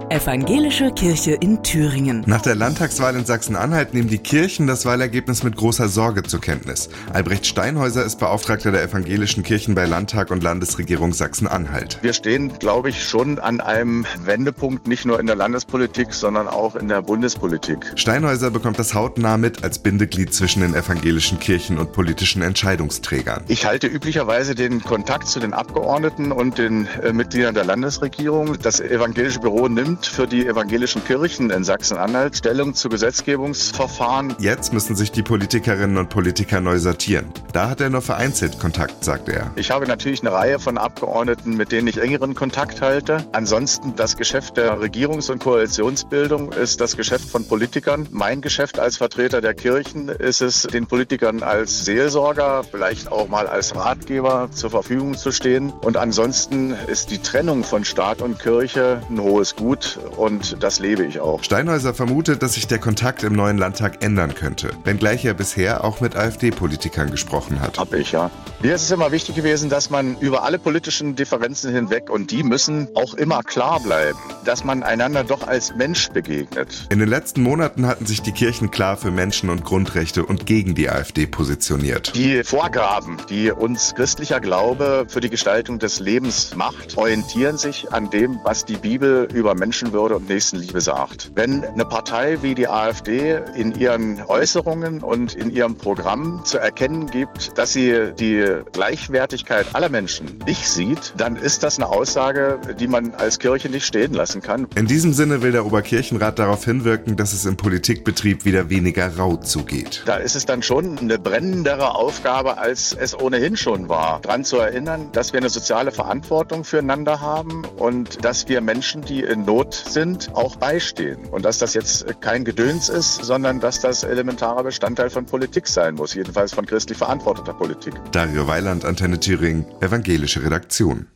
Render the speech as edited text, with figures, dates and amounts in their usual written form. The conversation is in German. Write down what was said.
Evangelische Kirche in Thüringen. Nach der Landtagswahl in Sachsen-Anhalt nehmen die Kirchen das Wahlergebnis mit großer Sorge zur Kenntnis. Albrecht Steinhäuser ist Beauftragter der evangelischen Kirchen bei Landtag und Landesregierung Sachsen-Anhalt. Wir stehen, glaube ich, schon an einem Wendepunkt, nicht nur in der Landespolitik, sondern auch in der Bundespolitik. Steinhäuser bekommt das hautnah mit als Bindeglied zwischen den evangelischen Kirchen und politischen Entscheidungsträgern. Ich halte üblicherweise den Kontakt zu den Abgeordneten und den Mitgliedern der Landesregierung. Das evangelische Büro nimmt für die evangelischen Kirchen in Sachsen-Anhalt Stellung zu Gesetzgebungsverfahren. Jetzt müssen sich die Politikerinnen und Politiker neu sortieren. Da hat er nur vereinzelt Kontakt, sagt er. Ich habe natürlich eine Reihe von Abgeordneten, mit denen ich engeren Kontakt halte. Ansonsten das Geschäft der Regierungs- und Koalitionsbildung ist das Geschäft von Politikern. Mein Geschäft als Vertreter der Kirchen ist es, den Politikern als Seelsorger, vielleicht auch mal als Ratgeber zur Verfügung zu stehen. Und ansonsten ist die Trennung von Staat und Kirche ein hohes Gut und das lebe ich auch. Steinhäuser vermutet, dass sich der Kontakt im neuen Landtag ändern könnte, wenngleich er bisher auch mit AfD-Politikern gesprochen hat. Hab ich, ja. Mir ist es immer wichtig gewesen, dass man über alle politischen Differenzen hinweg, und die müssen auch immer klar bleiben, dass man einander doch als Mensch begegnet. In den letzten Monaten hatten sich die Kirchen klar für Menschen- und Grundrechte und gegen die AfD positioniert. Die Vorgaben, die uns christlicher Glaube für die Gestaltung des Lebens macht, orientieren sich an dem, was die Bibel über Menschenwürde und Nächstenliebe sagt. Wenn eine Partei wie die AfD in ihren Äußerungen und in ihrem Programm zu erkennen gibt, dass sie die Gleichwertigkeit aller Menschen nicht sieht, dann ist das eine Aussage, die man als Kirche nicht stehen lassen kann. In diesem Sinne will der Oberkirchenrat darauf hinwirken, dass es im Politikbetrieb wieder weniger rau zugeht. Da ist es dann schon eine brennendere Aufgabe, als es ohnehin schon war, daran zu erinnern, dass wir eine soziale Verantwortung füreinander haben und dass wir Menschen, die in Not sind, auch beistehen. Und dass das jetzt kein Gedöns ist, sondern dass das elementarer Bestandteil von Politik sein muss, jedenfalls von christlich verantworteter Politik. Dario Weiland, Antenne Thüringen, evangelische Redaktion.